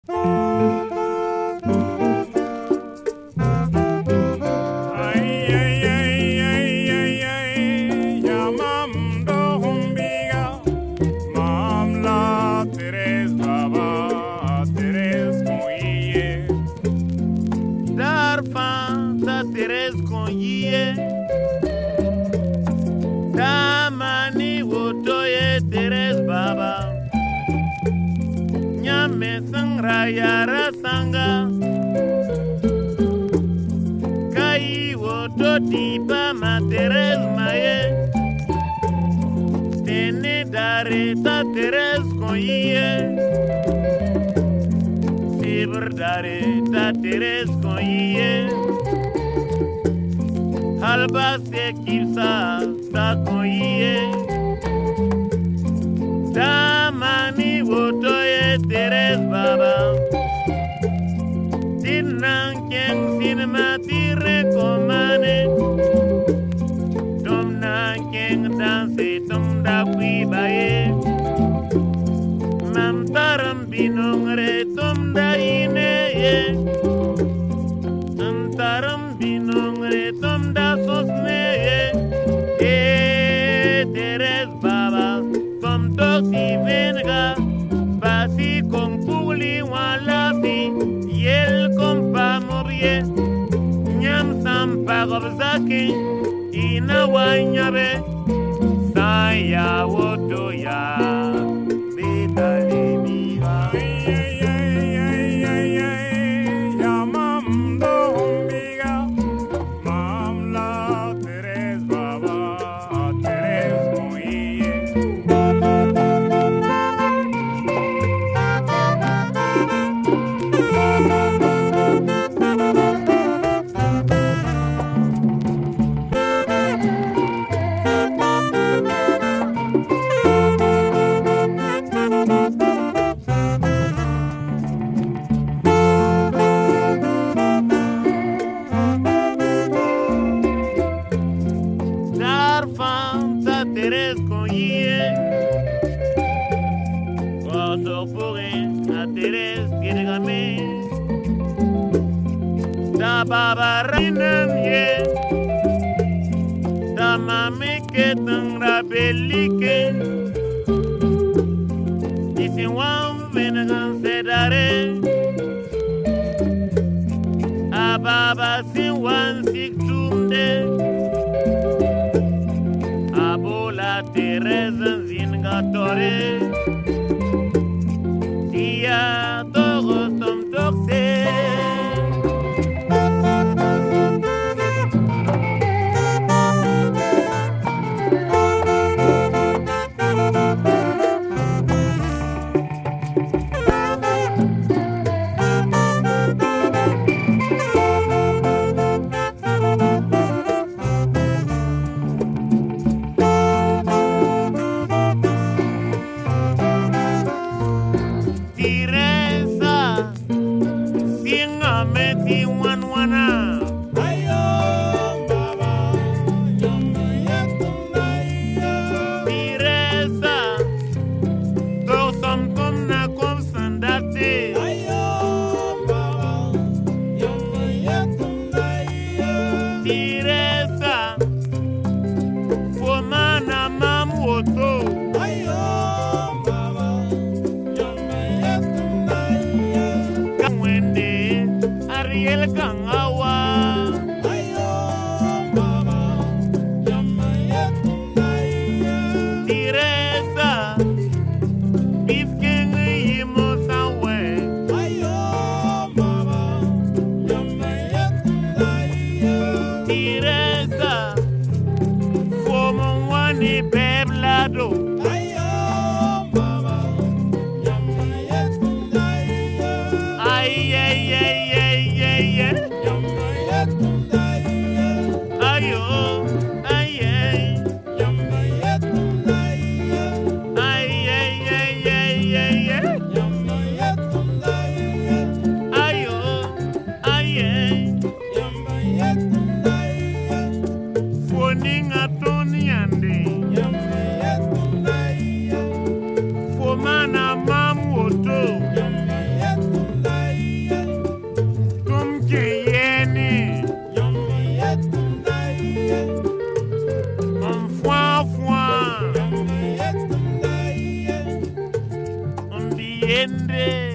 Tamani wotoye Teres Baba Nyame sangra yara sanga Kai woto tipa ma Teres maye Tene dare ta Teres konye Sibr dare ta Teres konye Halba se kipsa ta konye Tamani wotoye Teres Baba Tinan ken sinema tire komane Tom na ken danse tom da kui baye Mam taram binongre tom da ine ye Taram binongre tom da sosne ye Teres Baba tom tosi venga Basi con puli walafi Yel kompa morie Nyam sampa gobzaki Ina wanyabe Saya woto ya Betale miga Ya mam do humbiga Mam la Teres Baba Teres moye Teres konye Koso pure a Teres kirgame Da baba rinam ye Da mami ke tangra belike Isi wam venagan sedare A baba sin wan sik tumde Abola Teres zingatore Dia todos tom toxe Teresa, singa meti wana. Ayo baba, yama yatunaiya. Teresa, tosam kom na kom sandate. Ayo baba, yama yatunaiya. Teresa, fomana mamuoto. Ayo. Ariel Kangawa Ayo Baba Yama Yatunaiya Teresa Bifking Yimo Sawe Ayo Baba Yama Yatunaiya Teresa Fomo Wani Beblado Ayo Baba Yama Yatunaiya Ay Ayo, ay, yama yatunaiya. Ay, yama yatunaiya. Ayo, ay, yama yatunaiya. Foninga toniande, yama yatunaiya. Fomana mamuoto, yama yatunaiya. Sunday.